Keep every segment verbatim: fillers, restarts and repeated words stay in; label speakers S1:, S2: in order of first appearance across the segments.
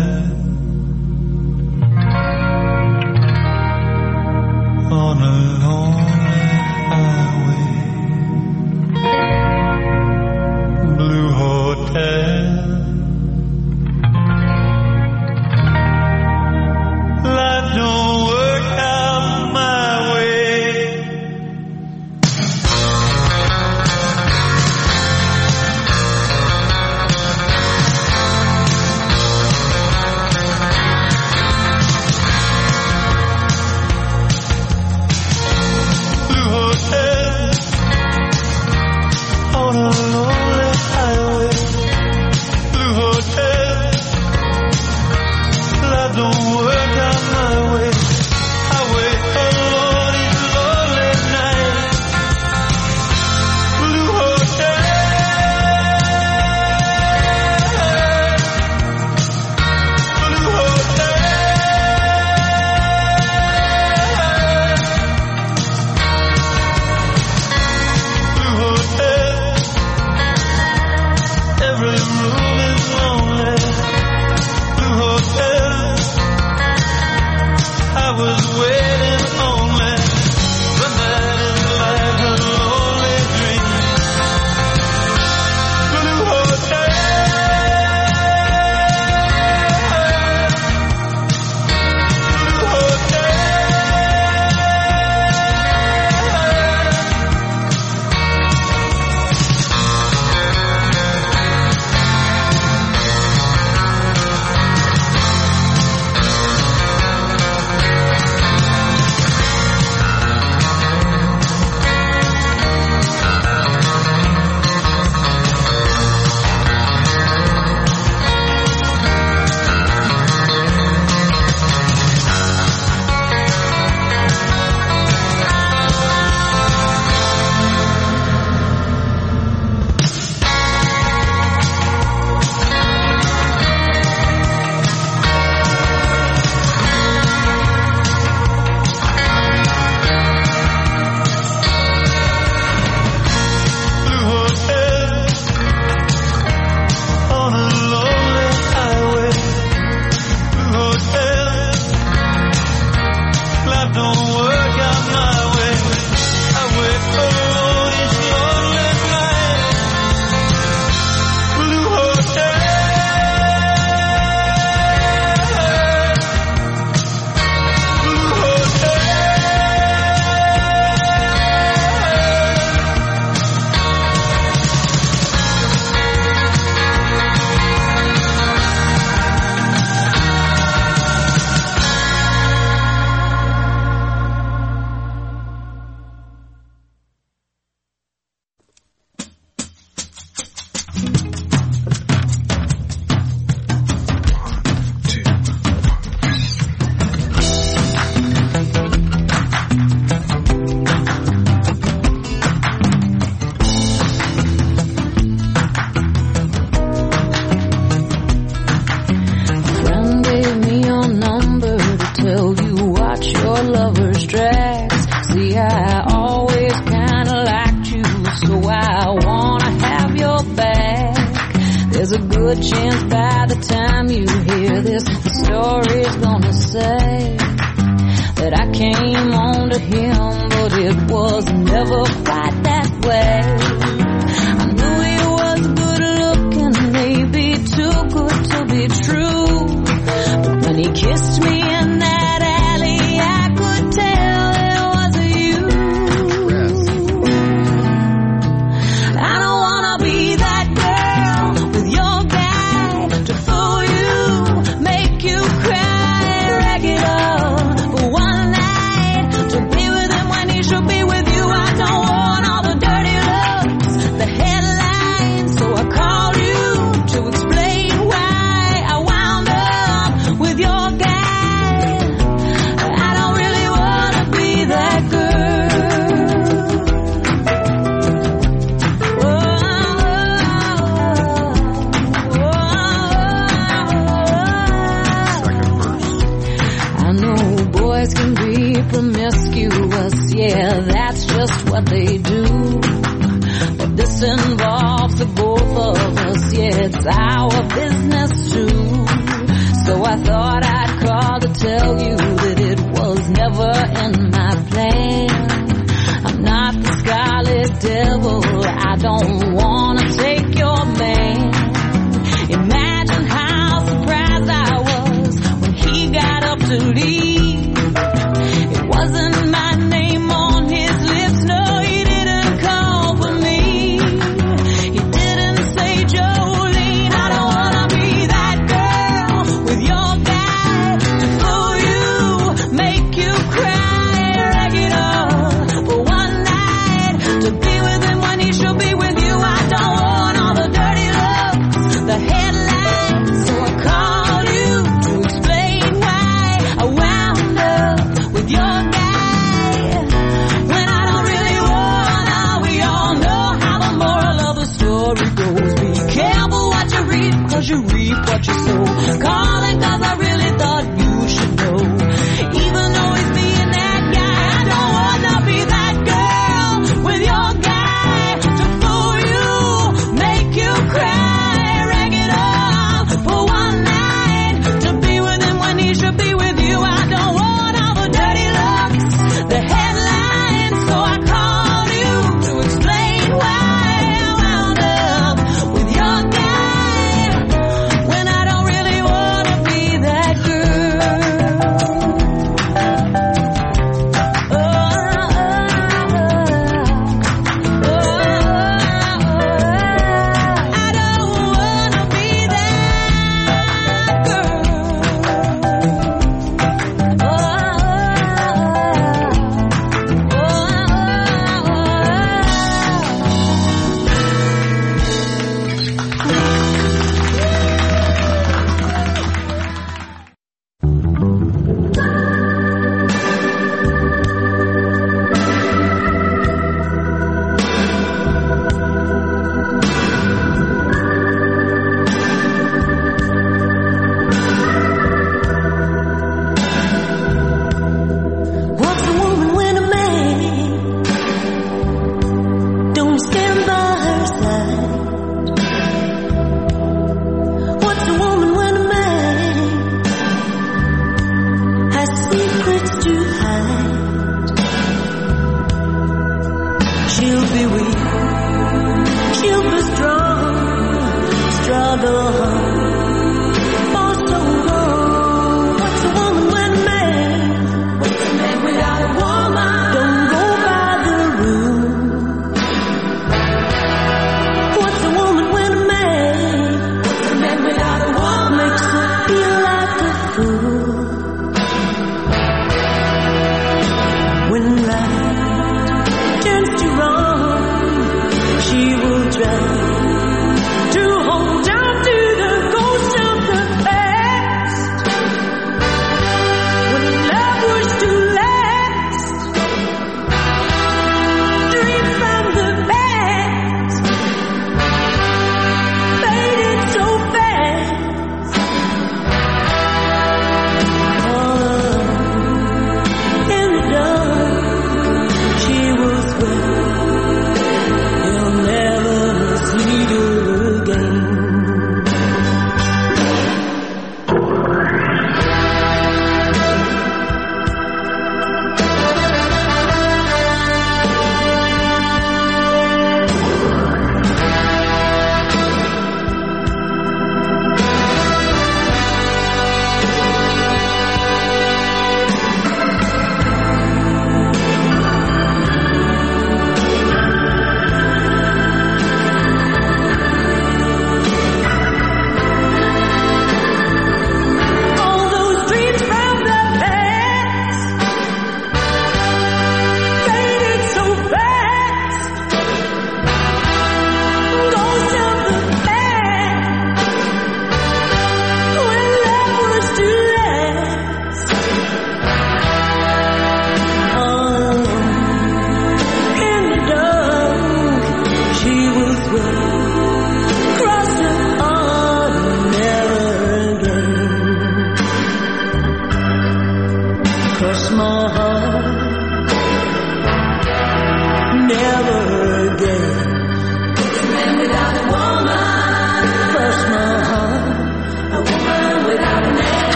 S1: on a lonely highway, blue hotel. Life don't work out my way. Blue hotel on a lonely highway, blue hotel. Life don't work out my way. I wait alone each lonely night. Blue hotel, blue hotel, blue hotel. Every room is lonely. Blue hotel. I was waiting only. The night is like a lonely dream. Blue hotel, blue hotel. Blue hotel on a lonely highway. Blue hotel, life don't work out my way. I wait alone each lonely night. Blue hotel, blue hotel.
S2: Friend gave me your number to tell you watch your lover's tracks. See, I always kinda liked you, so I wanna have your back. There's a good chance by the time you hear this, the story's gonna say that I came on to him, but it was never quite that way. I knew he was good looking, maybe too good to be true. But when he kissed me in that alley, I could tell it wasn't you. I don't wanna be that girl with your guy to fool you, make you cry regular for one night, to be with him when he should be with you. I don't want all the dirty looks, the headlines, so I called you to explain why I wound up with your guy. I don't really wanna be that girl. I know boys can be promiscuous, yeah, that's just what they do. But this involves the both of us, yeah, it's our business too. So So I thought I'd call to tell you that it was never in my plan. I'm not the scarlet devil, I don't wanna take your man. Imagine how surprised I was when he got up to leave. It wasn't my name on his lips, no, he didn't call for me. He didn't say, Jolene, I don't wanna be that girl with your guy to fool you, make you cry, rag it up for one night, to be with him when he should be with you. I don't want all the dirty looks, the headlights, so I called you to explain why I wound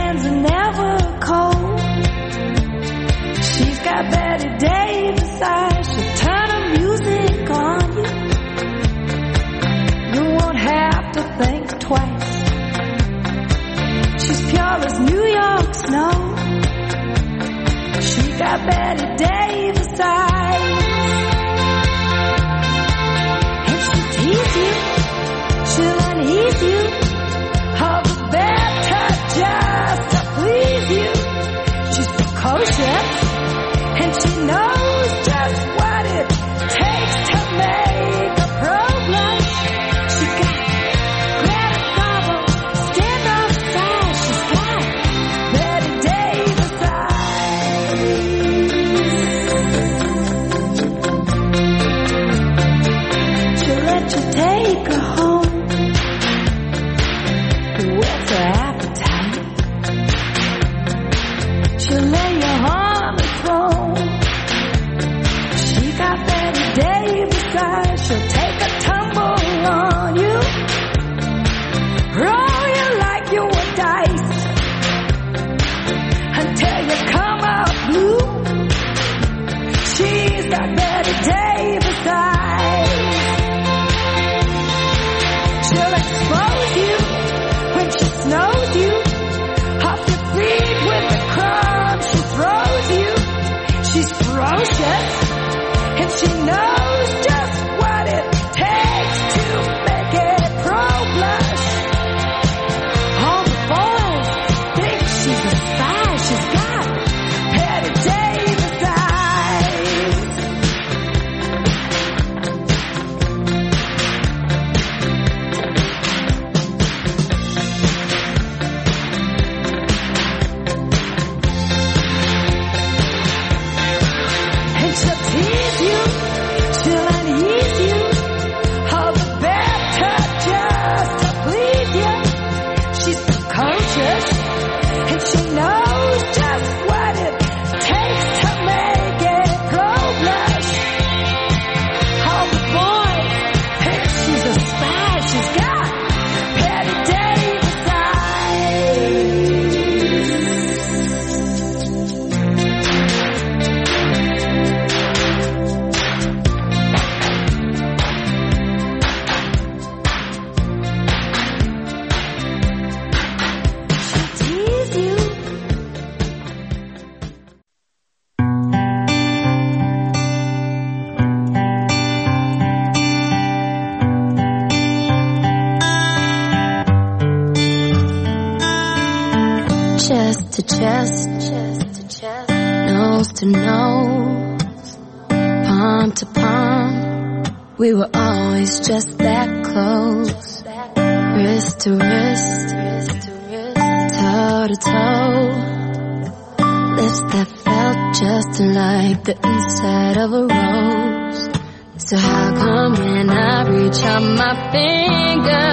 S2: hands are never cold. She's got Betty Davis eyes. She'll turn her music on you. You won't have to think twice. She's pure as New York snow. She got Betty Davis eyes. And she'll tease you, she'll unease you, all the better just to please you. She's precocious, and she knows just what it takes to make a pro blush. She got Greta Garbo, stand off side. She's got Betty Davis eyes. She'll let you take her home. What's her appetite? She'll lay you on the throne. She got Betty Davis eyes. She'll take a tumble on you, roll you like you were dice, until you come out blue. She's got Betty Davis eyes. She'll expose you when she snows you, off your feet with the crumbs she throws you. She's ferocious, and she knows just what it takes to make it pro blush. All the boys think she's a spy. She's got Betty Davis eyes. And she'll tease you, she'll unease you, all the better just to please you. She's precocious, and she knows just what it takes to make it pro blush. All the boys think she's a spy. She's got Betty Davis eyes. Tease you. Chest to chest, chest to chest, nose to nose, palm to palm. We were always just that close, wrist to wrist, toe to toe, lips that felt just like the inside of a rose. So how come when I reach out my finger,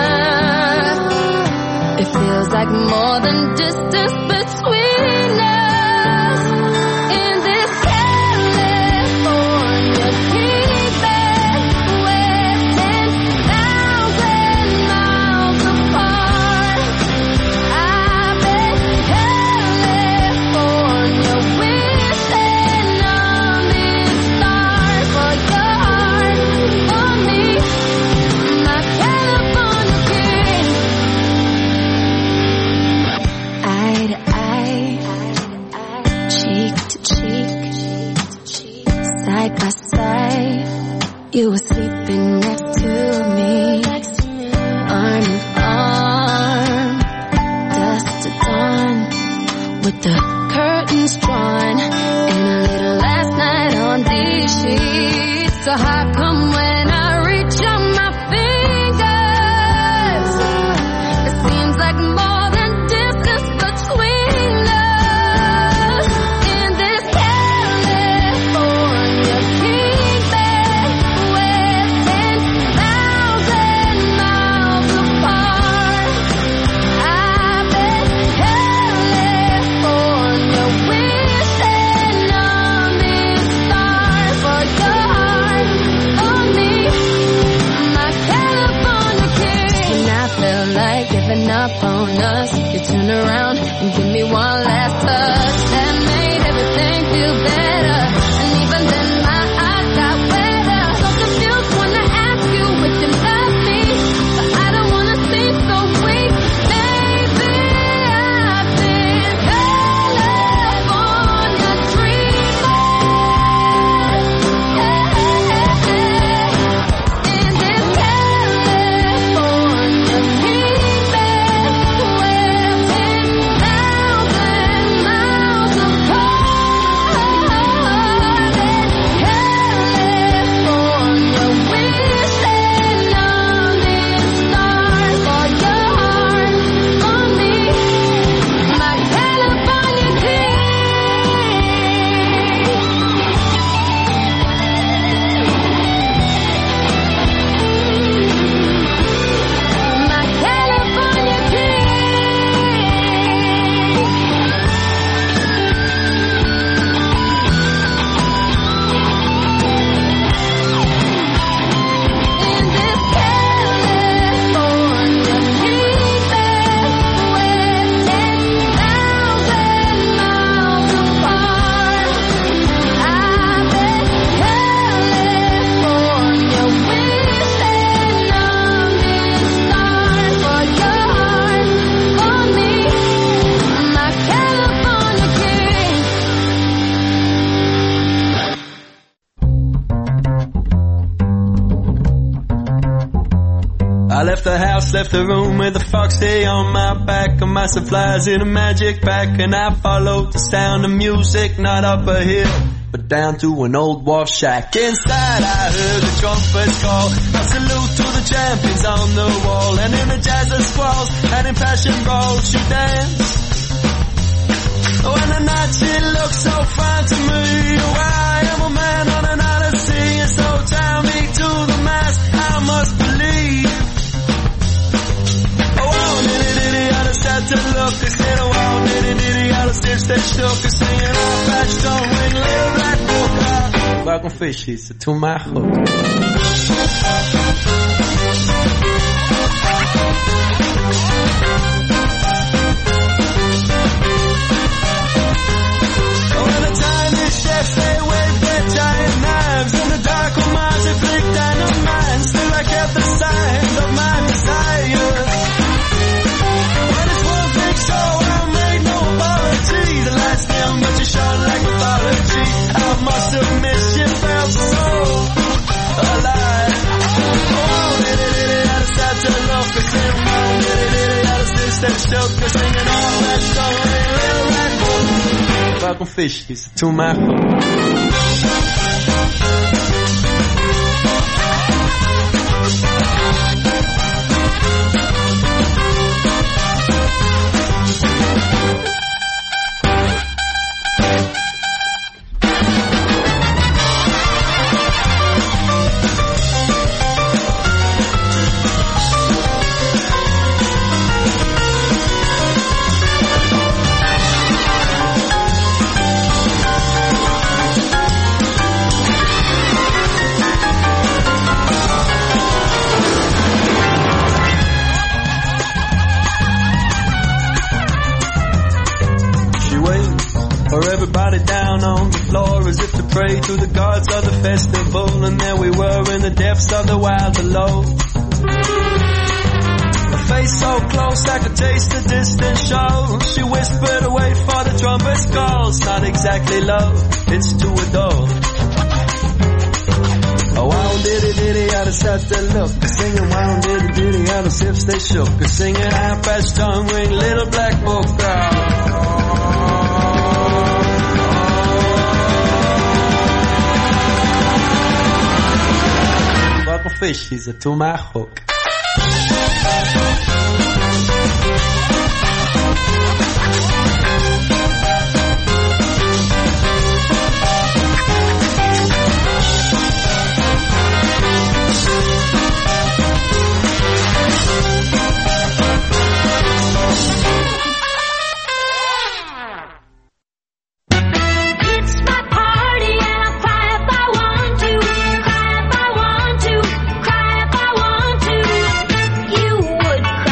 S2: it feels like more than distance between us? In this California keeping we're ten thousand miles apart. I've been California wishing on this star for your heart, for me, my California king. Eye to eye, cheek to cheek, side by side. You were sleeping next to me, arm in arm, dusk to dawn, with the curtains drawn, and a little last night on these sheets. So how come when I reach on my fingers, it seems like more than distance between us? In this California keeping we're ten thousand miles apart. I've been California wishing on this star for your heart, for me, Give me one last touch that made everything feel better. And even then my eyes got wetter. So confused when I ask you if you love me, but I don't wanna seem so weak. Maybe I've been California dreaming. In this California dreaming, where ten thousand miles apart. California, wishing on this star for your heart, for me, my California king. My California king. In this California dreaming, where ten thousand miles apart. I bet California, wishing on this star for your heart, for me, my California king.
S1: I left the house, left the room with a foxy on my back and my supplies in a magic pack, and I followed the sound of music, not up a hill, but down to an old wharf shack. Inside I heard the trumpets call, a salute to the champions on the wall, and in the jazz of squalls and in passion brawls she danced. Oh, and the night she looked so fine to me. Oh, I am a man on an odyssey, and so tie me to the mast, I must believe. Oh, wow, nitty nitty, I just had to look. I said, oh, wow, nitty nitty, I just did that shook. I singing off that stone ring, little black book. Welcome fishies to my hook. Oh, and the tiny chefs, they waved their giant knives, and the dark minds, they flicked dynamite. Still I kept the signs of my desire. When it's one big show, I made no apology. The lights dim, but you shone like mythology. I must have missed you, felt so alive. Oh, nitty nitty, I just had to look. I said, oh, nitty nitty, I just did that shook. I singing all that song, little red book. Welcome fishies to my hook. Everybody down on the floor as if to pray to the gods of the festival, and there we were in the depths of the wild below. A face so close I could taste the distant show. She whispered away for the trumpet's calls. Not exactly love, it's to adore. Oh, wow, diddy diddy, I just had to look. Singing wow, diddy diddy, out of hips they shook. Singing half past tongue ring, little black book girl. Welcome fishies to my hook.
S2: Cry if I want to, cry if I want to. You would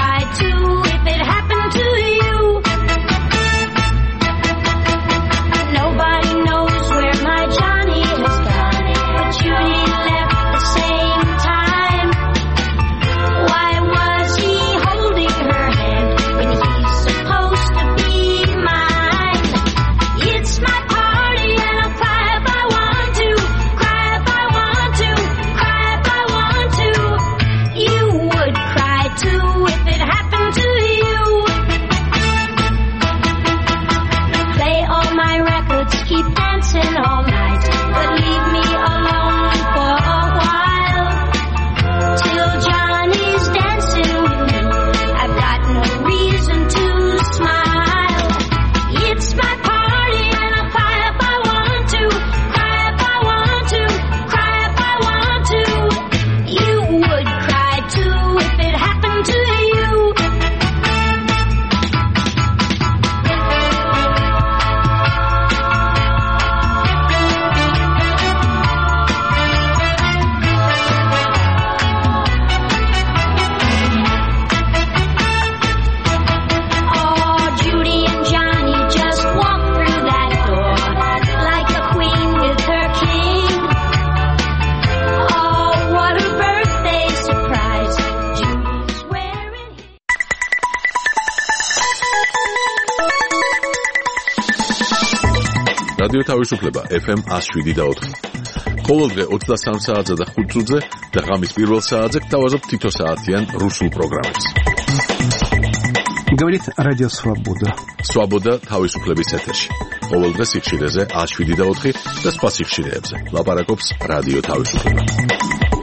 S3: რადიო თავისუფლება ეფ ემ one oh seven და four. ყოველდღე ოცდასამ საათზე და ხუთ წუთზე და ღამის პირველ საათზე გთავაზობთ თითო საათიან რუსულ პროგრამებს.
S4: Говорит Радио Свобода.
S3: Свобода თავისუფლების ეთერში. ყოველდღე სიხშირეზე one oh seven და four და სხვა სიხშირეებზე. ლაპარაკობს რადიო თავისუფლება.